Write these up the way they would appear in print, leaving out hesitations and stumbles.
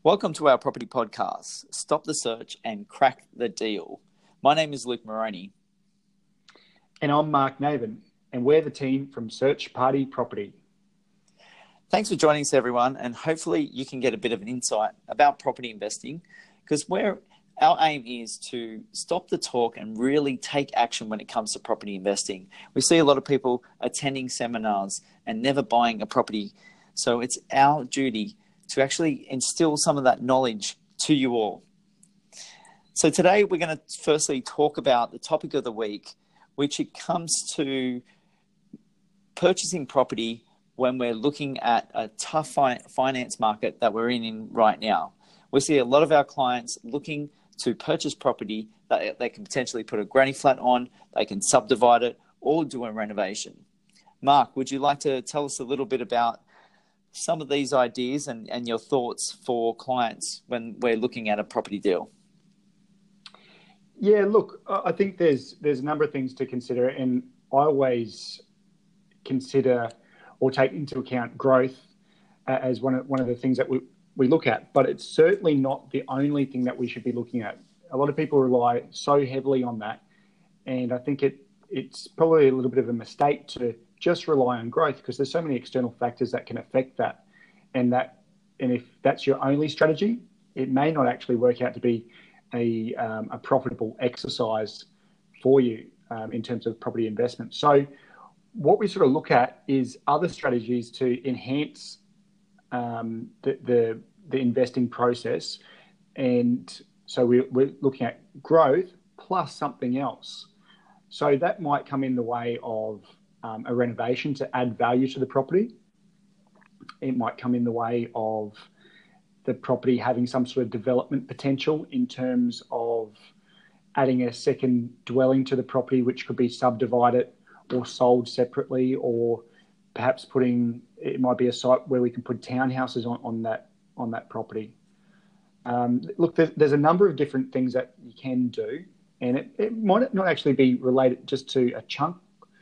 Welcome to our property podcast, Stop the Search and Crack the Deal. My name is Luke Moroney. And I'm Mark Naven, and we're the team from Search Party Property. Thanks for joining us, everyone, and hopefully you can get a bit of an insight about property investing, because our aim is to stop the talk and really take action when it comes to property investing. We see a lot of people attending seminars and never buying a property, so it's our duty to actually instill some of that knowledge to you all. So today we're going to firstly talk about the topic of the week, which it comes to purchasing property when we're looking at a tough finance market that we're in right now. We see a lot of our clients looking to purchase property that they can potentially put a granny flat on, they can subdivide it, or do a renovation. Mark, would you like to tell us a little bit about some of these ideas and your thoughts for clients when we're looking at a property deal? Yeah, look, I think there's a number of things to consider, and I always consider or take into account growth as one of the things that we look at, but it's certainly not the only thing that we should be looking at. A lot of people rely so heavily on that, and I think it's probably a little bit of a mistake to just rely on growth, because there's so many external factors that can affect that. And if that's your only strategy, it may not actually work out to be a profitable exercise for you in terms of property investment. So what we sort of look at is other strategies to enhance the investing process. And so we're looking at growth plus something else. So that might come in the way of a renovation to add value to the property. It might come in the way of the property having some sort of development potential in terms of adding a second dwelling to the property, which could be subdivided or sold separately, or perhaps it might be a site where we can put townhouses on that property. Look, there's a number of different things that you can do, and it might not actually be related just to a chunk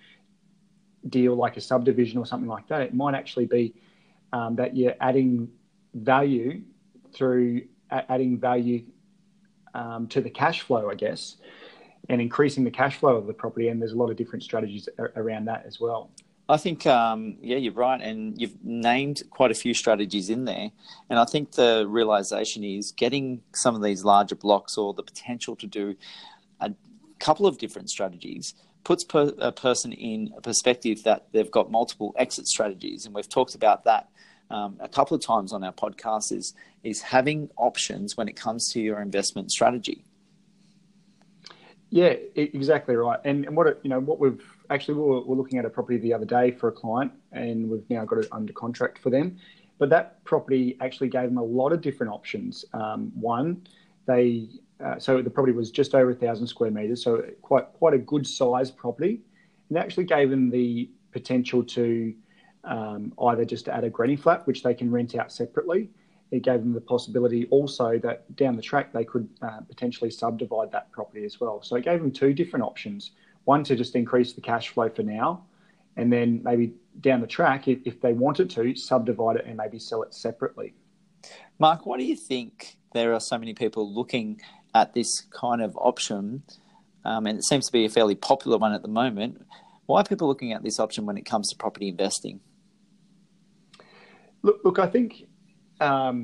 deal like a subdivision or something like that. It might actually be that you're adding value through adding value to the cash flow, I guess, and increasing the cash flow of the property. And there's a lot of different strategies around that as well. I think, you're right. And you've named quite a few strategies in there. And I think the realization is getting some of these larger blocks, or the potential to do a couple of different strategies, puts a person in a perspective that they've got multiple exit strategies. And we've talked about that a couple of times on our podcast, is having options when it comes to your investment strategy. Yeah, exactly right. And we're looking at a property the other day for a client, and we've now got it under contract for them. But that property actually gave them a lot of different options. So the property was just over 1,000 square metres, so quite a good sized property. And it actually gave them the potential to either just add a granny flat, which they can rent out separately. It gave them the possibility also that down the track they could potentially subdivide that property as well. So it gave them two different options. One, to just increase the cash flow for now, and then maybe down the track, if they wanted to, subdivide it and maybe sell it separately. Mark, why do you think there are so many people looking at this kind of option, and it seems to be a fairly popular one at the moment? Why are people looking at this option when it comes to property investing? Look, I think a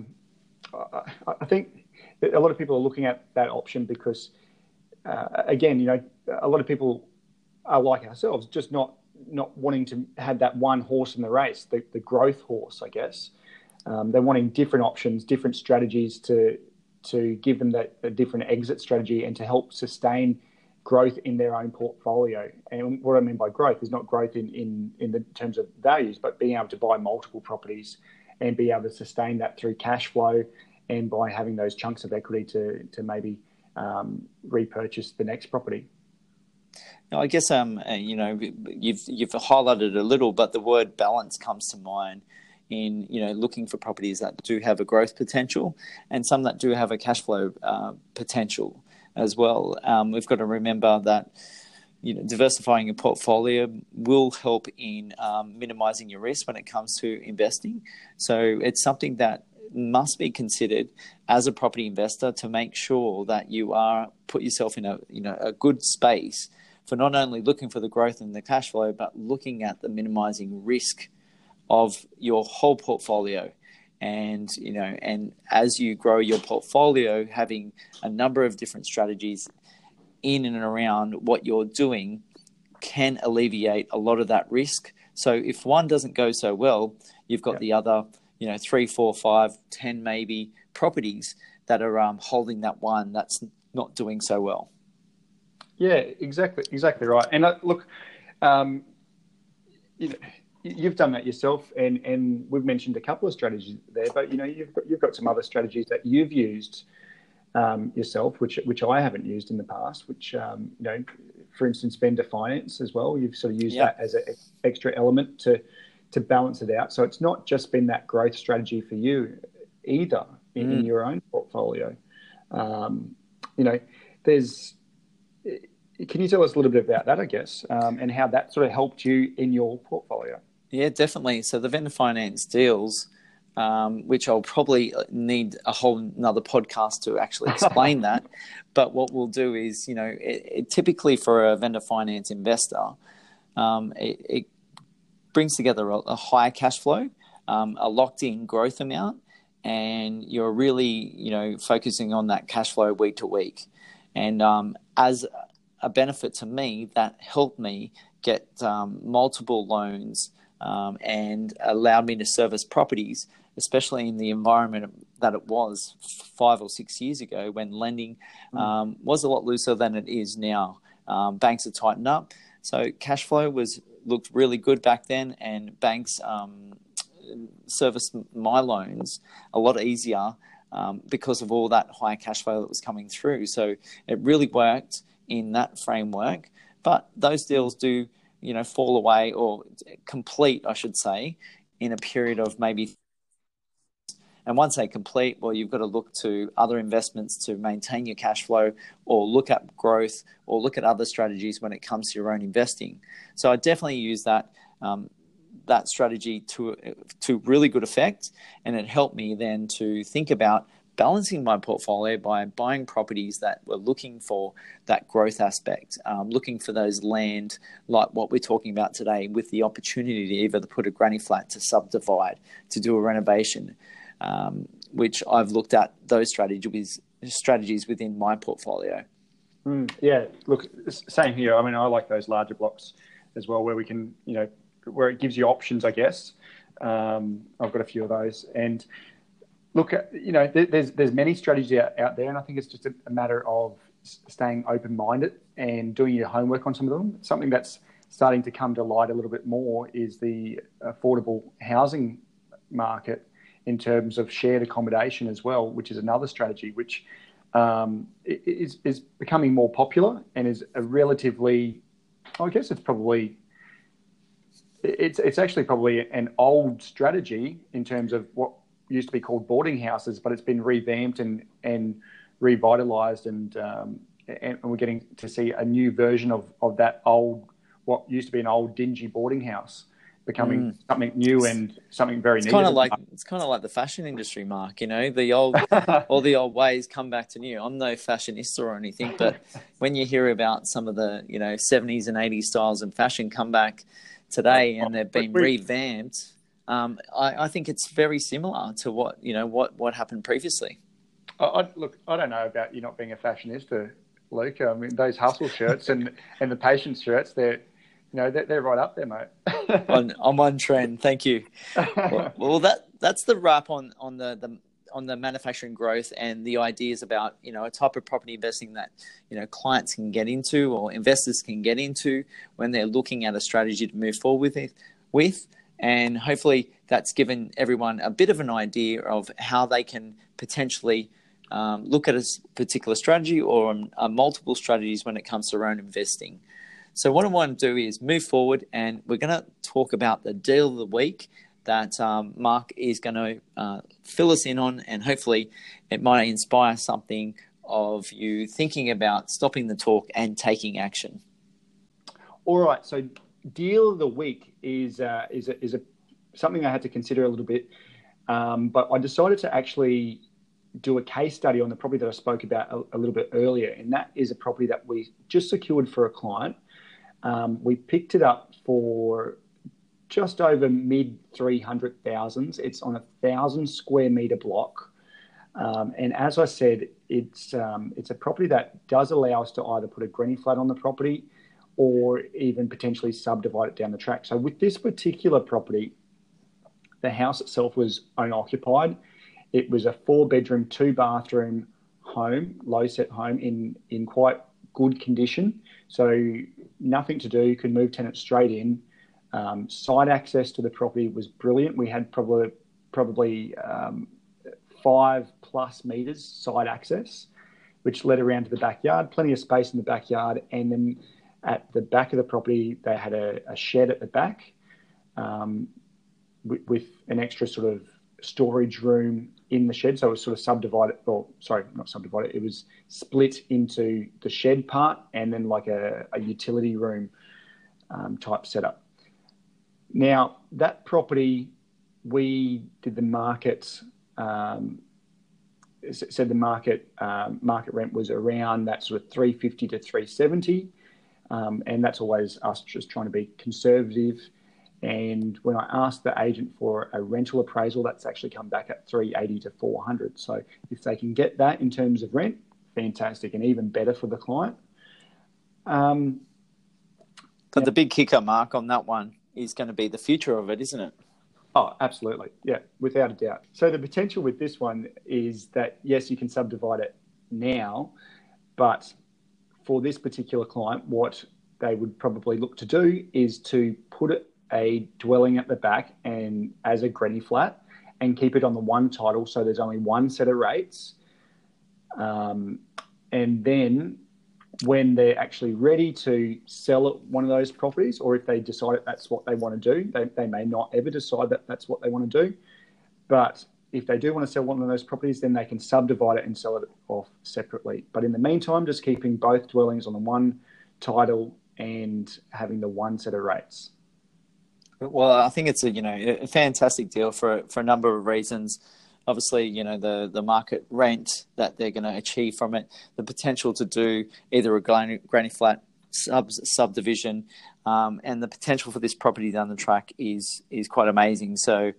lot of people are looking at that option because, again, a lot of people are like ourselves, just not wanting to have that one horse in the race, the growth horse, I guess. They're wanting different options, different strategies to give them a different exit strategy and to help sustain growth in their own portfolio. And what I mean by growth is not growth in the terms of values, but being able to buy multiple properties and be able to sustain that through cash flow, and by having those chunks of equity to maybe repurchase the next property. Now, I guess you've highlighted a little, but the word balance comes to mind in looking for properties that do have a growth potential and some that do have a cash flow potential as well. We've got to remember that diversifying your portfolio will help in minimizing your risk when it comes to investing. So it's something that must be considered as a property investor to make sure that you are put yourself in a good space for not only looking for the growth and the cash flow, but looking at the minimizing risk of your whole portfolio. And as you grow your portfolio, having a number of different strategies in and around what you're doing can alleviate a lot of that risk. So if one doesn't go so well, you've got the other, 3, 4, 5, 10 maybe properties that are holding that one that's not doing so well. Yeah, exactly right. And look, you've done that yourself, and we've mentioned a couple of strategies there, but you've got some other strategies that you've used yourself, which I haven't used in the past. Which for instance, vendor finance as well. You've sort of used that as an extra element to balance it out. So it's not just been that growth strategy for you either in your own portfolio. Can you tell us a little bit about that, I guess, and how that sort of helped you in your portfolio? Yeah, definitely. So the vendor finance deals, which I'll probably need a whole another podcast to actually explain that. But what we'll do is, it typically for a vendor finance investor, it brings together a high cash flow, a locked-in growth amount, and you're really, focusing on that cash flow week to week. And as a benefit to me, that helped me get multiple loans and allowed me to service properties, especially in the environment that it was 5 or 6 years ago when lending was a lot looser than it is now. Banks are tightened up. So cash flow looked really good back then, and banks serviced my loans a lot easier because of all that high cash flow that was coming through. So it really worked in that framework. But those deals do, fall away or complete, I should say, in a period of maybe. And once they complete, well, you've got to look to other investments to maintain your cash flow, or look at growth, or look at other strategies when it comes to your own investing. So I definitely use that strategy to really good effect, and it helped me then to think about balancing my portfolio by buying properties that were looking for that growth aspect, looking for those land like what we're talking about today, with the opportunity to either put a granny flat, to subdivide, to do a renovation, which I've looked at those strategies within my portfolio. Yeah, look, same here. I mean, I like those larger blocks as well, where we can, where it gives you options, I guess. I've got a few of those, and look, there's many strategies out there, and I think it's just a matter of staying open-minded and doing your homework on some of them. Something that's starting to come to light a little bit more is the affordable housing market in terms of shared accommodation as well, which is another strategy which is becoming more popular and is a relatively, I guess it's actually probably an old strategy in terms of what used to be called boarding houses, but it's been revamped and revitalized, and we're getting to see a new version of that old, what used to be an old dingy boarding house, becoming something new and something very needed. It's kind of like the fashion industry, Mark. The old all the old ways come back to new. I'm no fashionista or anything, but when you hear about some of the 70s and 80s styles of fashion come back today and they've been revamped, I think it's very similar to what happened previously. Look, I don't know about you not being a fashionista, Luke. I mean, those hustle shirts and the patience shirts, they're right up there, mate. I'm on trend. Thank you. Well, that's the wrap on the manufacturing growth and the ideas about a type of property investing that clients can get into, or investors can get into, when they're looking at a strategy to move forward with. And hopefully that's given everyone a bit of an idea of how they can potentially look at a particular strategy or multiple strategies when it comes to their own investing. So what I want to do is move forward, and we're going to talk about the deal of the week that Mark is going to fill us in on, and hopefully it might inspire something of you thinking about stopping the talk and taking action. All right, so deal of the week is something I had to consider a little bit. But I decided to actually do a case study on the property that I spoke about a little bit earlier, and that is a property that we just secured for a client. We picked it up for just over mid 300,000s. It's on 1,000 square meter block, and as I said, it's a property that does allow us to either put a granny flat on the property or even potentially subdivide it down the track. So with this particular property, the house itself was owner occupied. It was a 4-bedroom, 2-bathroom home, low-set home in quite good condition. So nothing to do, you could move tenants straight in. Side access to the property was brilliant. We had probably 5+ meters side access, which led around to the backyard, plenty of space in the backyard. And then at the back of the property, they had a shed at the back with an extra sort of storage room in the shed. So it was sort of subdivided, or sorry, not subdivided, it was split into the shed part and then like a utility room type setup. Now, that property, we did the market, said the market rent was around that sort of 350 to 370. And that's always us just trying to be conservative. And when I asked the agent for a rental appraisal, that's actually come back at 380 to 400. So if they can get that in terms of rent, fantastic, and even better for the client. But the big kicker, Mark, on that one is going to be the future of it, isn't it? Oh, absolutely. Yeah, without a doubt. So the potential with this one is that, yes, you can subdivide it now, but for this particular client, what they would probably look to do is to put a dwelling at the back and as a granny flat and keep it on the one title, so there's only one set of rates. And then when they're actually ready to sell one of those properties, or if they decide that's what they want to do, they may not ever decide that that's what they want to do. But if they do want to sell one of those properties, then they can subdivide it and sell it off separately. But in the meantime, just keeping both dwellings on the one title and having the one set of rates. Well, I think it's a fantastic deal for a number of reasons. Obviously, the market rent that they're going to achieve from it, the potential to do either a granny flat subdivision, and the potential for this property down the track is quite amazing. So,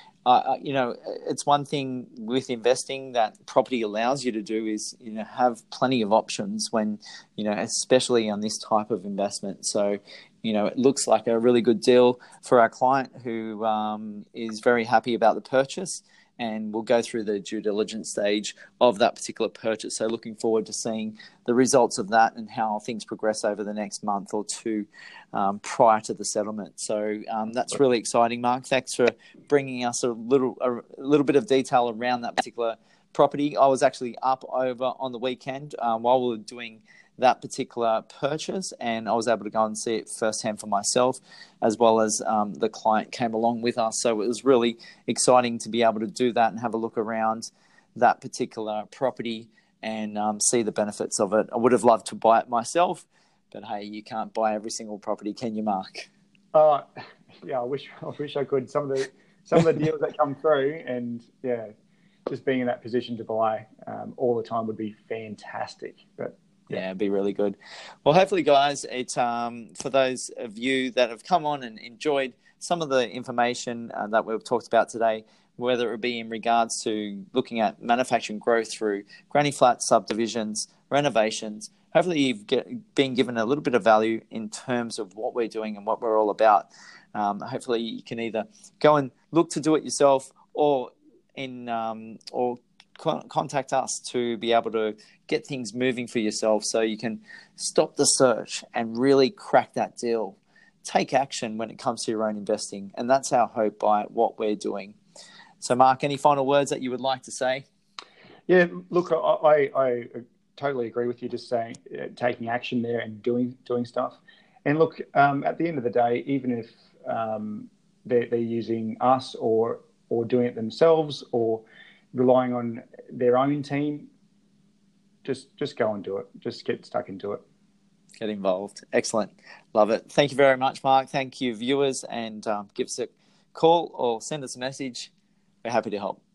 it's one thing with investing that property allows you to do is, have plenty of options when, especially on this type of investment. So, it looks like a really good deal for our client who is very happy about the purchase, and we'll go through the due diligence stage of that particular purchase. So looking forward to seeing the results of that and how things progress over the next month or two prior to the settlement. So that's really exciting, Mark. Thanks for bringing us a little bit of detail around that particular property. I was actually up over on the weekend while we were doing that particular purchase, and I was able to go and see it firsthand for myself, as well as the client came along with us. So it was really exciting to be able to do that and have a look around that particular property and see the benefits of it. I would have loved to buy it myself, but hey, you can't buy every single property, can you, Mark? Yeah, I wish I could. Some of the deals that come through, and yeah, just being in that position to buy all the time would be fantastic. But yeah, it'd be really good. Well, hopefully, guys, it's for those of you that have come on and enjoyed some of the information that we've talked about today, whether it be in regards to looking at manufacturing growth through granny flat subdivisions, renovations. Hopefully, you've been given a little bit of value in terms of what we're doing and what we're all about. Hopefully, you can either go and look to do it yourself, or contact us to be able to get things moving for yourself, so you can stop the search and really crack that deal. Take action when it comes to your own investing, and that's our hope by what we're doing. So, Mark, any final words that you would like to say? Yeah, look, I totally agree with you. Just saying, taking action there and doing stuff. And look, at the end of the day, even if they're using us or doing it themselves or relying on their own team, just go and do it. Just get stuck into it. Get involved. Excellent. Love it. Thank you very much, Mark. Thank you, viewers, and give us a call or send us a message We're happy to help.